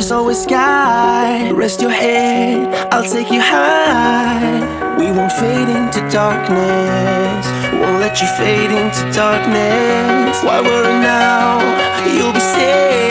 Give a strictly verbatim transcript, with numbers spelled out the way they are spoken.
There's always sky. Rest your head, I'll take you high. We won't fade into darkness, won't let you fade into darkness. Why worry now? You'll be safe.